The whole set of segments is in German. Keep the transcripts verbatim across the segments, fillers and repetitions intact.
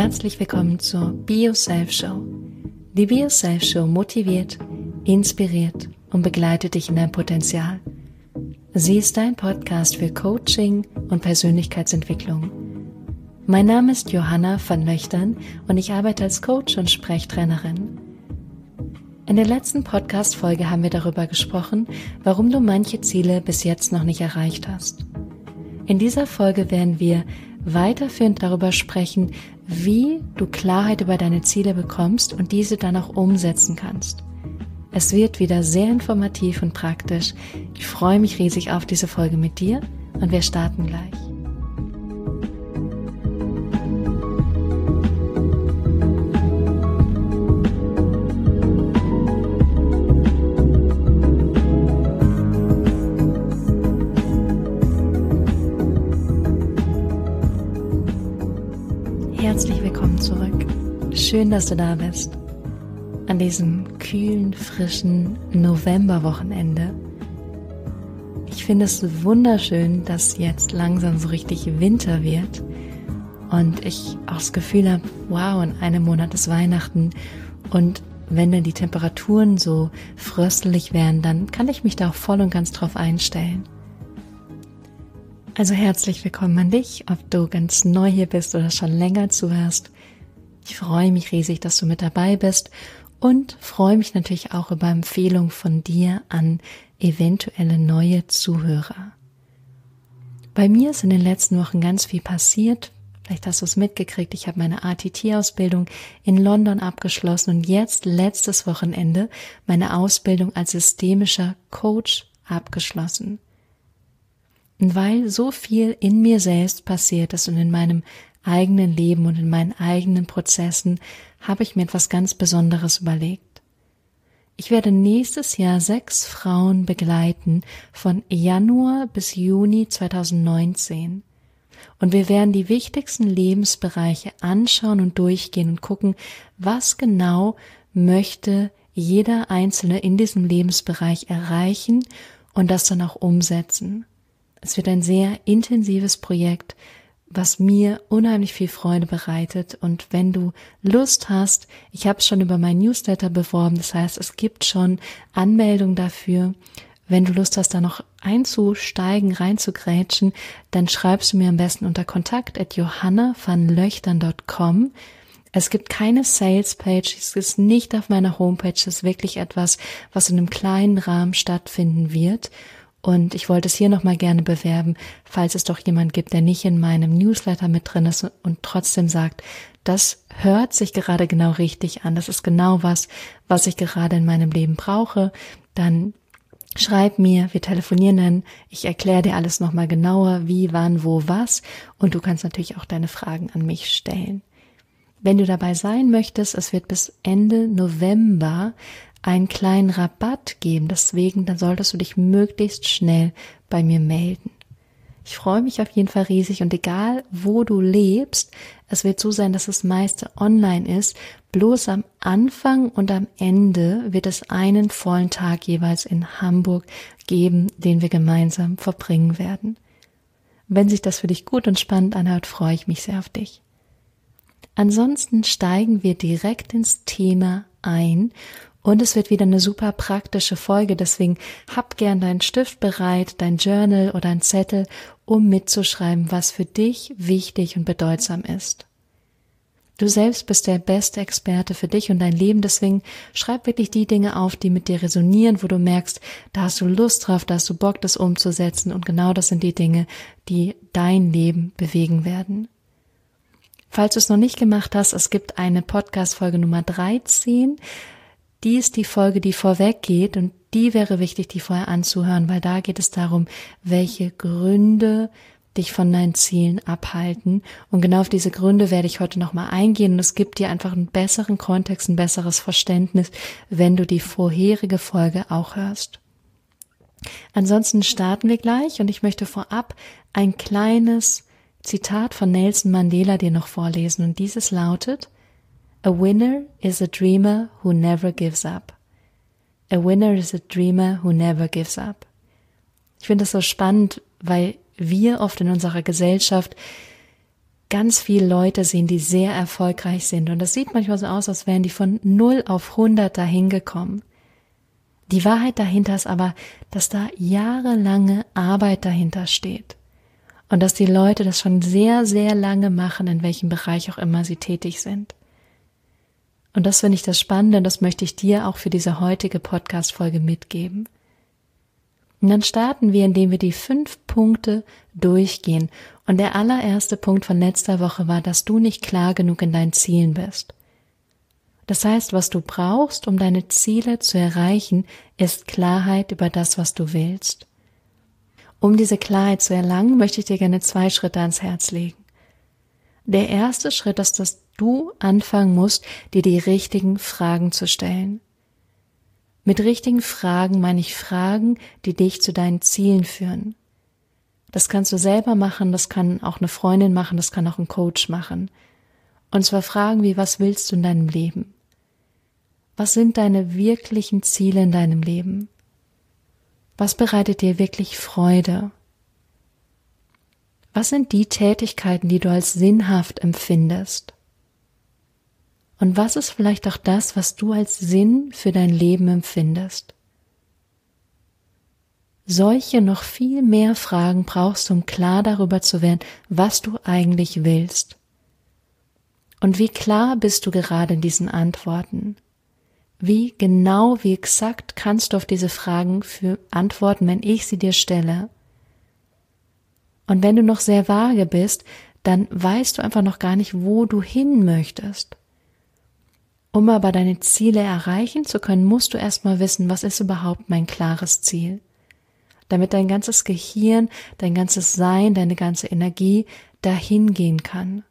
Herzlich willkommen zur Be Yourself Show. Die Be Yourself Show motiviert, inspiriert und begleitet dich in dein Potenzial. Sie ist dein Podcast für Coaching und Persönlichkeitsentwicklung. Mein Name ist Johanna van Löchtern und ich arbeite als Coach und Sprechtrainerin. In der letzten Podcast-Folge haben wir darüber gesprochen, warum du manche Ziele bis jetzt noch nicht erreicht hast. In dieser Folge werden wir weiterführend darüber sprechen, wie du Klarheit über deine Ziele bekommst und diese dann auch umsetzen kannst. Es wird wieder sehr informativ und praktisch. Ich freue mich riesig auf diese Folge mit dir und wir starten gleich. Herzlich willkommen zurück. Schön, dass du da bist. An diesem kühlen, frischen Novemberwochenende. Ich finde es wunderschön, dass jetzt langsam so richtig Winter wird und ich auch das Gefühl habe, wow, in einem Monat ist Weihnachten und wenn dann die Temperaturen so fröstelig werden, dann kann ich mich da auch voll und ganz drauf einstellen. Also herzlich willkommen an dich, ob du ganz neu hier bist oder schon länger zuhörst. Ich freue mich riesig, dass du mit dabei bist und freue mich natürlich auch über Empfehlungen von dir an eventuelle neue Zuhörer. Bei mir ist in den letzten Wochen ganz viel passiert. Vielleicht hast du es mitgekriegt, ich habe meine A T T-Ausbildung in London abgeschlossen und jetzt letztes Wochenende meine Ausbildung als systemischer Coach abgeschlossen. Und weil so viel in mir selbst passiert ist und in meinem eigenen Leben und in meinen eigenen Prozessen, habe ich mir etwas ganz Besonderes überlegt. Ich werde nächstes Jahr sechs Frauen begleiten von Januar bis Juni zweitausendneunzehn. Und wir werden die wichtigsten Lebensbereiche anschauen und durchgehen und gucken, was genau möchte jeder Einzelne in diesem Lebensbereich erreichen und das dann auch umsetzen. Es wird ein sehr intensives Projekt, was mir unheimlich viel Freude bereitet. Und wenn du Lust hast, ich habe es schon über mein Newsletter beworben, das heißt, es gibt schon Anmeldungen dafür. Wenn du Lust hast, da noch einzusteigen, reinzugrätschen, dann schreibst du mir am besten unter kontakt at johanna van löchtern dot com. Es gibt keine Sales-Page, es ist nicht auf meiner Homepage, es ist wirklich etwas, was in einem kleinen Rahmen stattfinden wird. Und ich wollte es hier nochmal gerne bewerben, falls es doch jemand gibt, der nicht in meinem Newsletter mit drin ist und trotzdem sagt, das hört sich gerade genau richtig an, das ist genau was, was ich gerade in meinem Leben brauche, dann schreib mir, wir telefonieren dann, ich erkläre dir alles nochmal genauer, wie, wann, wo, was und du kannst natürlich auch deine Fragen an mich stellen. Wenn du dabei sein möchtest, es wird bis Ende November einen kleinen Rabatt geben, deswegen dann solltest du dich möglichst schnell bei mir melden. Ich freue mich auf jeden Fall riesig und egal wo du lebst, es wird so sein, dass das meiste online ist, bloß am Anfang und am Ende wird es einen vollen Tag jeweils in Hamburg geben, den wir gemeinsam verbringen werden. Wenn sich das für dich gut und spannend anhört, freue ich mich sehr auf dich. Ansonsten steigen wir direkt ins Thema ein und es wird wieder eine super praktische Folge, deswegen hab gern deinen Stift bereit, dein Journal oder ein Zettel, um mitzuschreiben, was für dich wichtig und bedeutsam ist. Du selbst bist der beste Experte für dich und dein Leben, deswegen schreib wirklich die Dinge auf, die mit dir resonieren, wo du merkst, da hast du Lust drauf, da hast du Bock, das umzusetzen und genau das sind die Dinge, die dein Leben bewegen werden. Falls du es noch nicht gemacht hast, es gibt eine Podcast-Folge Nummer dreizehn, die ist die Folge, die vorweg geht und die wäre wichtig, die vorher anzuhören, weil da geht es darum, welche Gründe dich von deinen Zielen abhalten und genau auf diese Gründe werde ich heute nochmal eingehen und es gibt dir einfach einen besseren Kontext, ein besseres Verständnis, wenn du die vorherige Folge auch hörst. Ansonsten starten wir gleich und ich möchte vorab ein kleines Zitat von Nelson Mandela dir noch vorlesen und dieses lautet: A winner is a dreamer who never gives up. A winner is a dreamer who never gives up. Ich finde das so spannend, weil wir oft in unserer Gesellschaft ganz viele Leute sehen, die sehr erfolgreich sind. Und das sieht manchmal so aus, als wären die von null auf hundert dahin gekommen. Die Wahrheit dahinter ist aber, dass da jahrelange Arbeit dahinter steht. Und dass die Leute das schon sehr, sehr lange machen, in welchem Bereich auch immer sie tätig sind. Und das finde ich das Spannende, und das möchte ich dir auch für diese heutige Podcast-Folge mitgeben. Und dann starten wir, indem wir die fünf Punkte durchgehen. Und der allererste Punkt von letzter Woche war, dass du nicht klar genug in deinen Zielen bist. Das heißt, was du brauchst, um deine Ziele zu erreichen, ist Klarheit über das, was du willst. Um diese Klarheit zu erlangen, möchte ich dir gerne zwei Schritte ans Herz legen. Der erste Schritt ist, dass du anfangen musst, dir die richtigen Fragen zu stellen. Mit richtigen Fragen meine ich Fragen, die dich zu deinen Zielen führen. Das kannst du selber machen, das kann auch eine Freundin machen, das kann auch ein Coach machen. Und zwar Fragen wie, was willst du in deinem Leben? Was sind deine wirklichen Ziele in deinem Leben? Was bereitet dir wirklich Freude? Was sind die Tätigkeiten, die du als sinnhaft empfindest? Und was ist vielleicht auch das, was du als Sinn für dein Leben empfindest? Solche noch viel mehr Fragen brauchst du, um klar darüber zu werden, was du eigentlich willst. Und wie klar bist du gerade in diesen Antworten? Wie genau, wie exakt kannst du auf diese Fragen für antworten, wenn ich sie dir stelle? Und wenn du noch sehr vage bist, dann weißt du einfach noch gar nicht, wo du hin möchtest. Um aber deine Ziele erreichen zu können, musst du erstmal wissen, was ist überhaupt mein klares Ziel? Damit dein ganzes Gehirn, dein ganzes Sein, deine ganze Energie dahin gehen kann.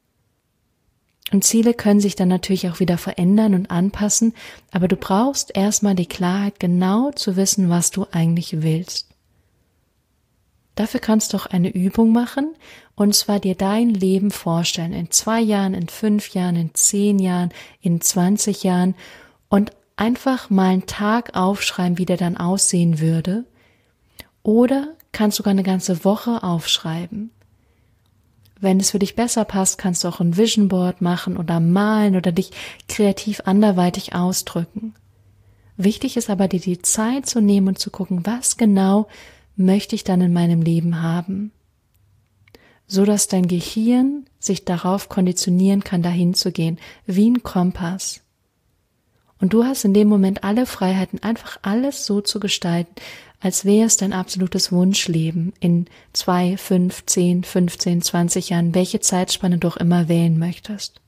Und Ziele können sich dann natürlich auch wieder verändern und anpassen, aber du brauchst erstmal die Klarheit, genau zu wissen, was du eigentlich willst. Dafür kannst du auch eine Übung machen, und zwar dir dein Leben vorstellen, in zwei Jahren, in fünf Jahren, in zehn Jahren, in zwanzig Jahren, und einfach mal einen Tag aufschreiben, wie der dann aussehen würde, oder kannst sogar eine ganze Woche aufschreiben. Wenn es für dich besser passt, kannst du auch ein Vision Board machen oder malen oder dich kreativ anderweitig ausdrücken. Wichtig ist aber, dir die Zeit zu nehmen und zu gucken, was genau möchte ich dann in meinem Leben haben, so dass dein Gehirn sich darauf konditionieren kann, dahin zu gehen, wie ein Kompass. Und du hast in dem Moment alle Freiheiten, einfach alles so zu gestalten, als wäre es dein absolutes Wunschleben in zwei, fünf, zehn, fünfzehn, zwanzig Jahren, welche Zeitspanne du auch immer wählen möchtest.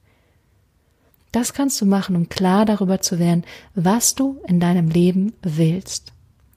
Das kannst du machen, um klar darüber zu werden, was du in deinem Leben willst.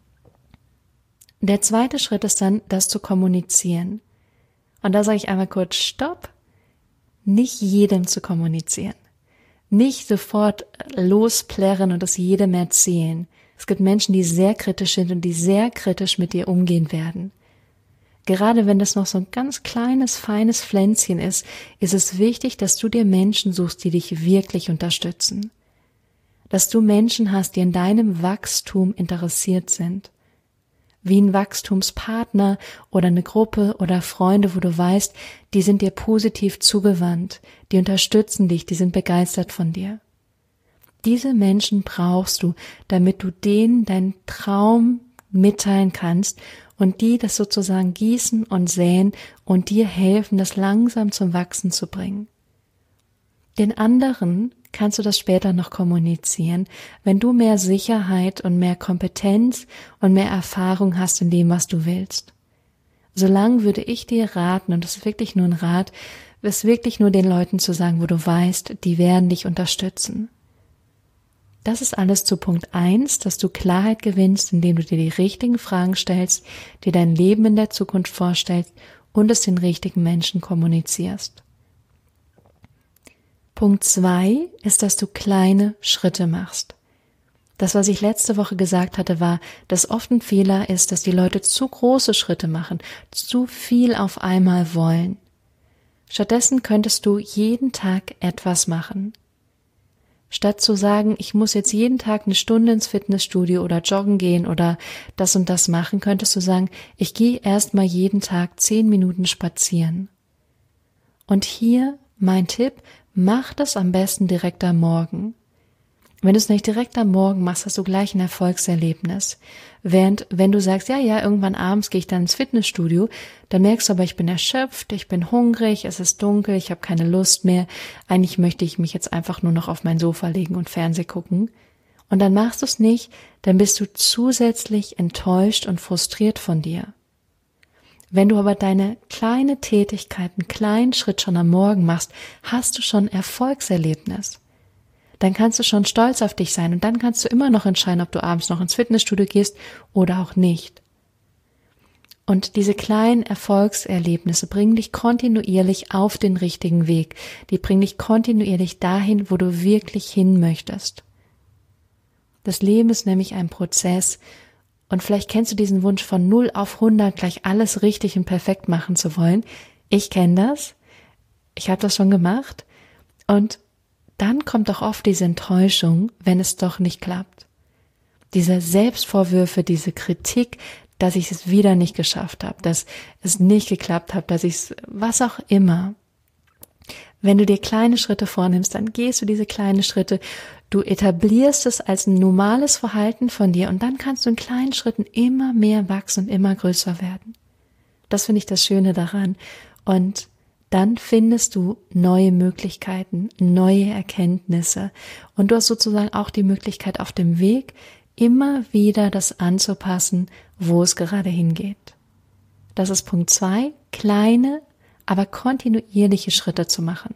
Der zweite Schritt ist dann, das zu kommunizieren. Und da sage ich einmal kurz Stopp. Nicht jedem zu kommunizieren. Nicht sofort losplärren und das jedem erzählen. Es gibt Menschen, die sehr kritisch sind und die sehr kritisch mit dir umgehen werden. Gerade wenn das noch so ein ganz kleines, feines Pflänzchen ist, ist es wichtig, dass du dir Menschen suchst, die dich wirklich unterstützen. Dass du Menschen hast, die an deinem Wachstum interessiert sind. Wie ein Wachstumspartner oder eine Gruppe oder Freunde, wo du weißt, die sind dir positiv zugewandt, die unterstützen dich, die sind begeistert von dir. Diese Menschen brauchst du, damit du denen deinen Traum mitteilen kannst und die das sozusagen gießen und säen und dir helfen, das langsam zum Wachsen zu bringen. Den anderen kannst du das später noch kommunizieren, wenn du mehr Sicherheit und mehr Kompetenz und mehr Erfahrung hast in dem, was du willst. Solange würde ich dir raten, und das ist wirklich nur ein Rat, es wirklich nur den Leuten zu sagen, wo du weißt, die werden dich unterstützen. Das ist alles zu Punkt eins, dass du Klarheit gewinnst, indem du dir die richtigen Fragen stellst, dir dein Leben in der Zukunft vorstellst und es den richtigen Menschen kommunizierst. Punkt zwei ist, dass du kleine Schritte machst. Das, was ich letzte Woche gesagt hatte, war, dass oft ein Fehler ist, dass die Leute zu große Schritte machen, zu viel auf einmal wollen. Stattdessen könntest du jeden Tag etwas machen. Statt zu sagen, ich muss jetzt jeden Tag eine Stunde ins Fitnessstudio oder joggen gehen oder das und das machen, könntest du sagen, ich gehe erstmal jeden Tag zehn Minuten spazieren. Und hier mein Tipp, mach das am besten direkt am Morgen. Wenn du es nicht direkt am Morgen machst, hast du gleich ein Erfolgserlebnis. Während, wenn du sagst, ja, ja, irgendwann abends gehe ich dann ins Fitnessstudio, dann merkst du aber, ich bin erschöpft, ich bin hungrig, es ist dunkel, ich habe keine Lust mehr. Eigentlich möchte ich mich jetzt einfach nur noch auf mein Sofa legen und Fernseh gucken. Und dann machst du es nicht, dann bist du zusätzlich enttäuscht und frustriert von dir. Wenn du aber deine kleine Tätigkeit, einen kleinen Schritt schon am Morgen machst, hast du schon Erfolgserlebnis. Dann kannst du schon stolz auf dich sein und dann kannst du immer noch entscheiden, ob du abends noch ins Fitnessstudio gehst oder auch nicht. Und diese kleinen Erfolgserlebnisse bringen dich kontinuierlich auf den richtigen Weg. Die bringen dich kontinuierlich dahin, wo du wirklich hin möchtest. Das Leben ist nämlich ein Prozess und vielleicht kennst du diesen Wunsch von null auf hundert gleich alles richtig und perfekt machen zu wollen. Ich kenne das. Ich habe das schon gemacht und dann kommt doch oft diese Enttäuschung, wenn es doch nicht klappt. Diese Selbstvorwürfe, diese Kritik, dass ich es wieder nicht geschafft habe, dass es nicht geklappt hat, dass ich es, was auch immer. Wenn du dir kleine Schritte vornimmst, dann gehst du diese kleinen Schritte, du etablierst es als ein normales Verhalten von dir und dann kannst du in kleinen Schritten immer mehr wachsen und immer größer werden. Das finde ich das Schöne daran. Und dann findest du neue Möglichkeiten, neue Erkenntnisse und du hast sozusagen auch die Möglichkeit auf dem Weg, immer wieder das anzupassen, wo es gerade hingeht. Das ist Punkt zwei, kleine, aber kontinuierliche Schritte zu machen.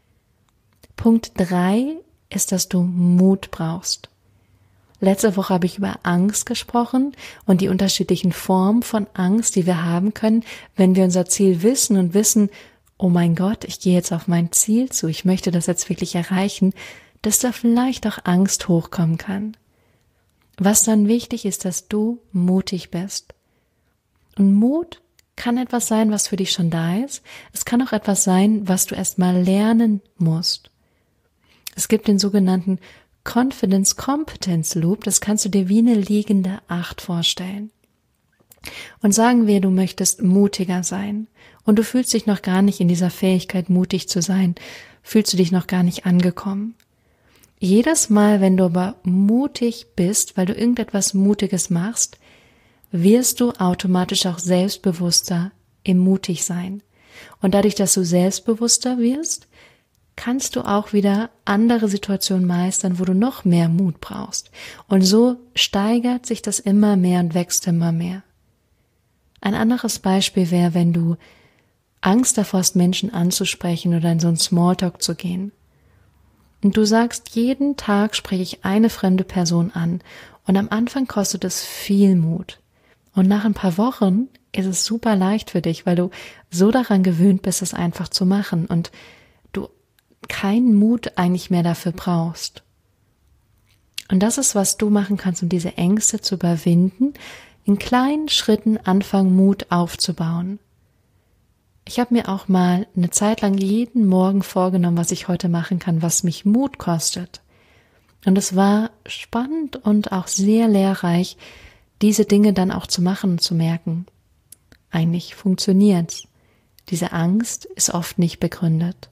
Punkt drei ist, dass du Mut brauchst. Letzte Woche habe ich über Angst gesprochen und die unterschiedlichen Formen von Angst, die wir haben können, wenn wir unser Ziel wissen und wissen, oh mein Gott, ich gehe jetzt auf mein Ziel zu, ich möchte das jetzt wirklich erreichen, dass da vielleicht auch Angst hochkommen kann. Was dann wichtig ist, dass du mutig bist. Und Mut kann etwas sein, was für dich schon da ist. Es kann auch etwas sein, was du erst mal lernen musst. Es gibt den sogenannten Confidence Competence Loop, das kannst du dir wie eine liegende Acht vorstellen. Und sagen wir, du möchtest mutiger sein und du fühlst dich noch gar nicht in dieser Fähigkeit, mutig zu sein, fühlst du dich noch gar nicht angekommen. Jedes Mal, wenn du aber mutig bist, weil du irgendetwas Mutiges machst, wirst du automatisch auch selbstbewusster im mutig sein. Und dadurch, dass du selbstbewusster wirst, kannst du auch wieder andere Situationen meistern, wo du noch mehr Mut brauchst. Und so steigert sich das immer mehr und wächst immer mehr. Ein anderes Beispiel wäre, wenn du Angst davor hast, Menschen anzusprechen oder in so einen Smalltalk zu gehen. Und du sagst, jeden Tag spreche ich eine fremde Person an und am Anfang kostet es viel Mut. Und nach ein paar Wochen ist es super leicht für dich, weil du so daran gewöhnt bist, es einfach zu machen und du keinen Mut eigentlich mehr dafür brauchst. Und das ist, was du machen kannst, um diese Ängste zu überwinden, in kleinen Schritten anfangen, Mut aufzubauen. Ich habe mir auch mal eine Zeit lang jeden Morgen vorgenommen, was ich heute machen kann, was mich Mut kostet. Und es war spannend und auch sehr lehrreich, diese Dinge dann auch zu machen und zu merken. Eigentlich funktioniert's. Diese Angst ist oft nicht begründet.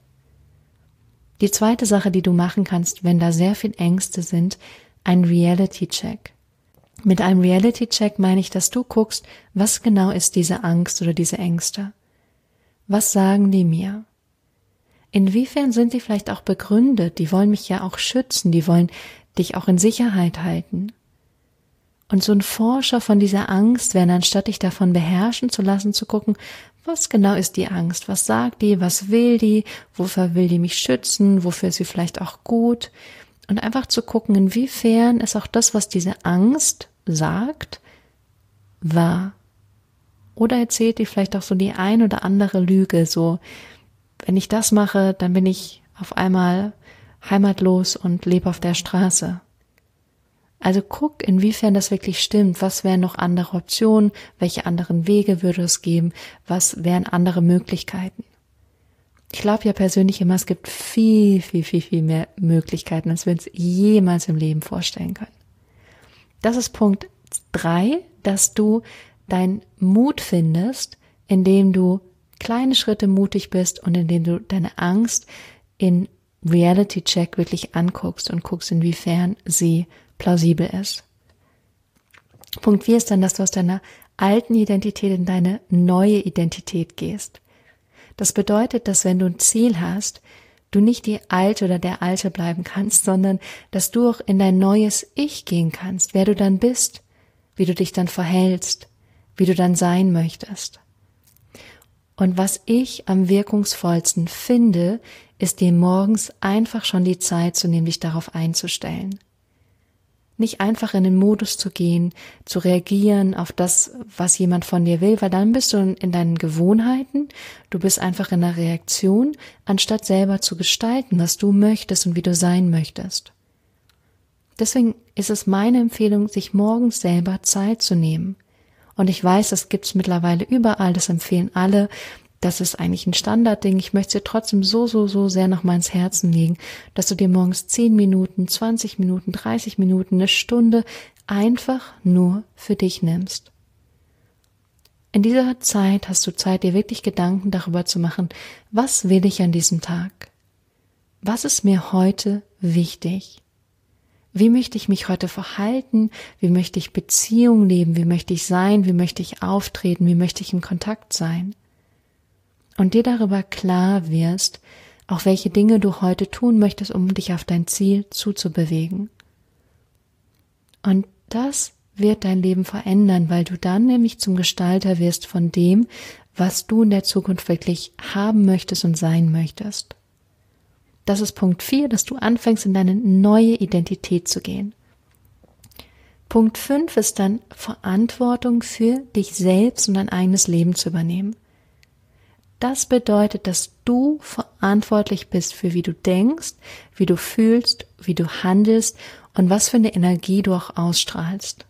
Die zweite Sache, die du machen kannst, wenn da sehr viel Ängste sind, ein Reality-Check. Mit einem Reality-Check meine ich, dass du guckst, was genau ist diese Angst oder diese Ängste? Was sagen die mir? Inwiefern sind die vielleicht auch begründet? Die wollen mich ja auch schützen, die wollen dich auch in Sicherheit halten. Und so ein Forscher von dieser Angst wäre, anstatt dich davon beherrschen zu lassen, zu gucken, was genau ist die Angst? Was sagt die? Was will die? Wofür will die mich schützen? Wofür ist sie vielleicht auch gut? Und einfach zu gucken, inwiefern ist auch das, was diese Angst sagt, wahr. Oder erzählt die vielleicht auch so die ein oder andere Lüge, so, wenn ich das mache, dann bin ich auf einmal heimatlos und lebe auf der Straße. Also guck, inwiefern das wirklich stimmt. Was wären noch andere Optionen? Welche anderen Wege würde es geben? Was wären andere Möglichkeiten? Ich glaube ja persönlich immer, es gibt viel, viel, viel, viel mehr Möglichkeiten, als wir uns jemals im Leben vorstellen können. Das ist Punkt drei, dass du deinen Mut findest, indem du kleine Schritte mutig bist und indem du deine Angst in Reality Check wirklich anguckst und guckst, inwiefern sie plausibel ist. Punkt vier ist dann, dass du aus deiner alten Identität in deine neue Identität gehst. Das bedeutet, dass wenn du ein Ziel hast, du nicht die Alte oder der Alte bleiben kannst, sondern dass du auch in dein neues Ich gehen kannst, wer du dann bist, wie du dich dann verhältst, wie du dann sein möchtest. Und was ich am wirkungsvollsten finde, ist dir morgens einfach schon die Zeit zu nehmen, dich darauf einzustellen. Nicht einfach in den Modus zu gehen, zu reagieren auf das, was jemand von dir will, weil dann bist du in deinen Gewohnheiten, du bist einfach in der Reaktion, anstatt selber zu gestalten, was du möchtest und wie du sein möchtest. Deswegen ist es meine Empfehlung, sich morgens selber Zeit zu nehmen. Und ich weiß, das gibt's mittlerweile überall, das empfehlen alle. Das ist eigentlich ein Standardding. Ich möchte es dir trotzdem so, so, so sehr nochmal ins Herzen legen, dass du dir morgens zehn Minuten, zwanzig Minuten, dreißig Minuten, eine Stunde einfach nur für dich nimmst. In dieser Zeit hast du Zeit, dir wirklich Gedanken darüber zu machen, was will ich an diesem Tag? Was ist mir heute wichtig? Wie möchte ich mich heute verhalten? Wie möchte ich Beziehungen leben? Wie möchte ich sein? Wie möchte ich auftreten? Wie möchte ich in Kontakt sein? Und dir darüber klar wirst, auch welche Dinge du heute tun möchtest, um dich auf dein Ziel zuzubewegen. Und das wird dein Leben verändern, weil du dann nämlich zum Gestalter wirst von dem, was du in der Zukunft wirklich haben möchtest und sein möchtest. Das ist Punkt vier, dass du anfängst, in deine neue Identität zu gehen. Punkt fünf ist dann Verantwortung für dich selbst und dein eigenes Leben zu übernehmen. Das bedeutet, dass du verantwortlich bist für wie du denkst, wie du fühlst, wie du handelst und was für eine Energie du auch ausstrahlst.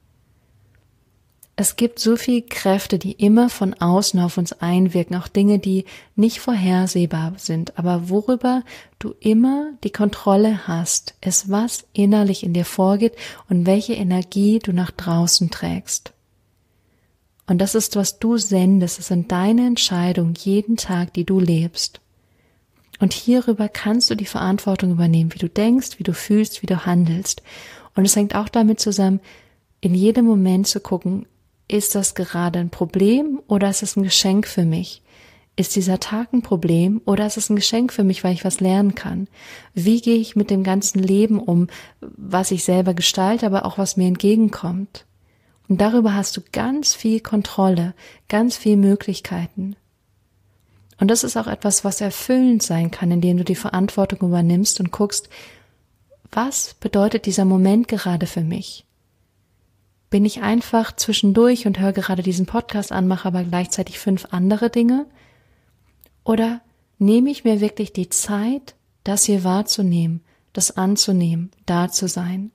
Es gibt so viele Kräfte, die immer von außen auf uns einwirken, auch Dinge, die nicht vorhersehbar sind, aber worüber du immer die Kontrolle hast, ist, was innerlich in dir vorgeht und welche Energie du nach draußen trägst. Und das ist, was du sendest, es sind deine Entscheidungen jeden Tag, die du lebst. Und hierüber kannst du die Verantwortung übernehmen, wie du denkst, wie du fühlst, wie du handelst. Und es hängt auch damit zusammen, in jedem Moment zu gucken, ist das gerade ein Problem oder ist es ein Geschenk für mich? Ist dieser Tag ein Problem oder ist es ein Geschenk für mich, weil ich was lernen kann? Wie gehe ich mit dem ganzen Leben um, was ich selber gestalte, aber auch was mir entgegenkommt? Und darüber hast du ganz viel Kontrolle, ganz viel Möglichkeiten. Und das ist auch etwas, was erfüllend sein kann, indem du die Verantwortung übernimmst und guckst, was bedeutet dieser Moment gerade für mich? Bin ich einfach zwischendurch und höre gerade diesen Podcast an, mache aber gleichzeitig fünf andere Dinge? Oder nehme ich mir wirklich die Zeit, das hier wahrzunehmen, das anzunehmen, da zu sein?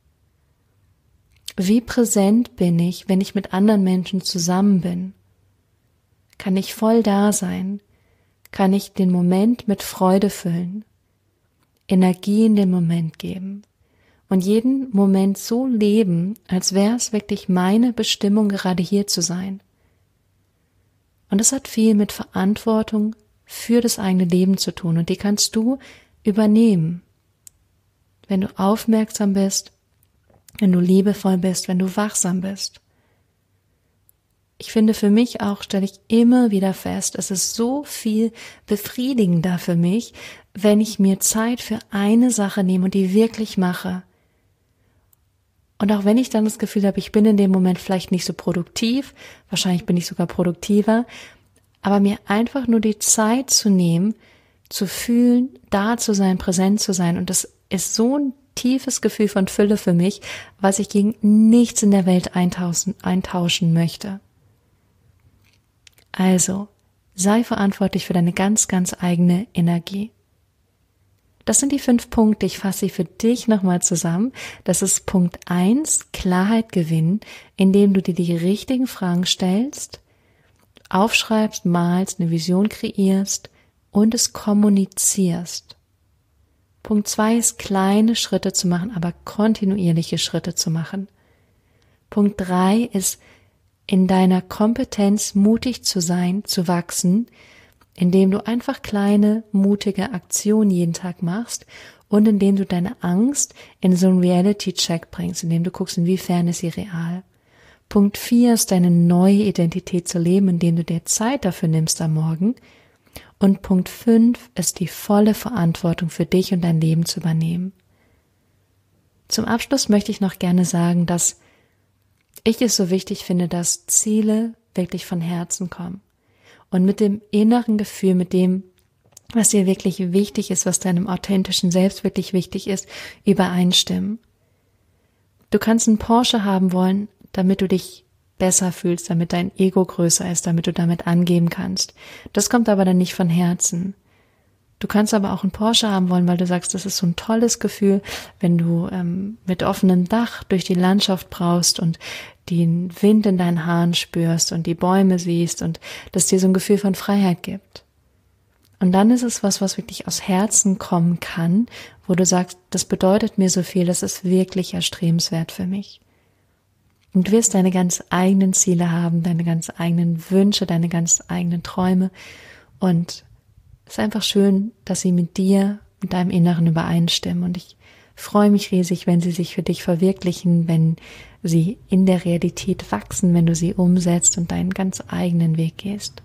Wie präsent bin ich, wenn ich mit anderen Menschen zusammen bin? Kann ich voll da sein? Kann ich den Moment mit Freude füllen? Energie in den Moment geben? Und jeden Moment so leben, als wäre es wirklich meine Bestimmung, gerade hier zu sein. Und das hat viel mit Verantwortung für das eigene Leben zu tun und die kannst du übernehmen. Wenn du aufmerksam bist, wenn du liebevoll bist, wenn du wachsam bist. Ich finde für mich auch, stelle ich immer wieder fest, es ist so viel befriedigender für mich, wenn ich mir Zeit für eine Sache nehme und die wirklich mache. Und auch wenn ich dann das Gefühl habe, ich bin in dem Moment vielleicht nicht so produktiv, wahrscheinlich bin ich sogar produktiver, aber mir einfach nur die Zeit zu nehmen, zu fühlen, da zu sein, präsent zu sein. Und das ist so ein tiefes Gefühl von Fülle für mich, was ich gegen nichts in der Welt eintauschen, eintauschen möchte. Also, sei verantwortlich für deine ganz, ganz eigene Energie. Das sind die fünf Punkte, ich fasse sie für dich nochmal zusammen. Das ist Punkt eins, Klarheit gewinnen, indem du dir die richtigen Fragen stellst, aufschreibst, malst, eine Vision kreierst und es kommunizierst. Punkt zwei ist, kleine Schritte zu machen, aber kontinuierliche Schritte zu machen. Punkt drei ist, in deiner Kompetenz mutig zu sein, zu wachsen, indem du einfach kleine, mutige Aktionen jeden Tag machst und indem du deine Angst in so einen Reality-Check bringst, indem du guckst, inwiefern ist sie real. Punkt vier ist deine neue Identität zu leben, indem du dir Zeit dafür nimmst am Morgen. Und Punkt fünf ist die volle Verantwortung für dich und dein Leben zu übernehmen. Zum Abschluss möchte ich noch gerne sagen, dass ich es so wichtig finde, dass Ziele wirklich von Herzen kommen und mit dem inneren Gefühl, mit dem, was dir wirklich wichtig ist, was deinem authentischen Selbst wirklich wichtig ist, übereinstimmen. Du kannst einen Porsche haben wollen, damit du dich besser fühlst, damit dein Ego größer ist, damit du damit angeben kannst. Das kommt aber dann nicht von Herzen. Du kannst aber auch einen Porsche haben wollen, weil du sagst, das ist so ein tolles Gefühl, wenn du ähm, mit offenem Dach durch die Landschaft braust und den Wind in deinen Haaren spürst und die Bäume siehst und das dir so ein Gefühl von Freiheit gibt. Und dann ist es was, was wirklich aus Herzen kommen kann, wo du sagst, das bedeutet mir so viel, das ist wirklich erstrebenswert für mich. Und du wirst deine ganz eigenen Ziele haben, deine ganz eigenen Wünsche, deine ganz eigenen Träume. Und es ist einfach schön, dass sie mit dir, mit deinem Inneren übereinstimmen. Und ich freue mich riesig, wenn sie sich für dich verwirklichen, wenn sie in der Realität wachsen, wenn du sie umsetzt und deinen ganz eigenen Weg gehst.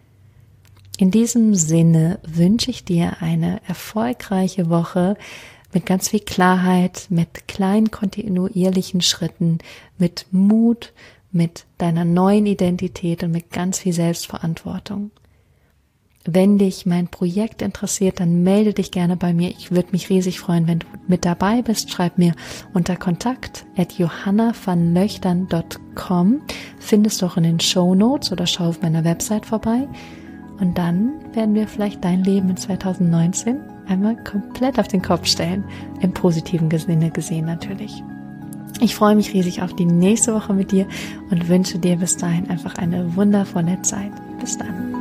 In diesem Sinne wünsche ich dir eine erfolgreiche Woche mit ganz viel Klarheit, mit kleinen kontinuierlichen Schritten, mit Mut, mit deiner neuen Identität und mit ganz viel Selbstverantwortung. Wenn dich mein Projekt interessiert, dann melde dich gerne bei mir. Ich würde mich riesig freuen, wenn du mit dabei bist. Schreib mir unter kontakt at johanna van löchtern dot com. Findest du auch in den Shownotes oder schau auf meiner Website vorbei. Und dann werden wir vielleicht dein Leben in zwanzig neunzehn einmal komplett auf den Kopf stellen. Im positiven Sinne gesehen natürlich. Ich freue mich riesig auf die nächste Woche mit dir und wünsche dir bis dahin einfach eine wundervolle Zeit. Bis dann.